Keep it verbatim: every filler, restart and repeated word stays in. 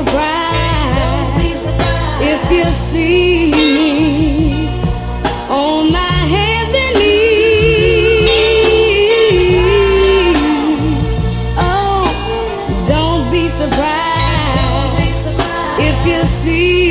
surprised if you see me on my hands and knees. Oh, don't be surprised if you see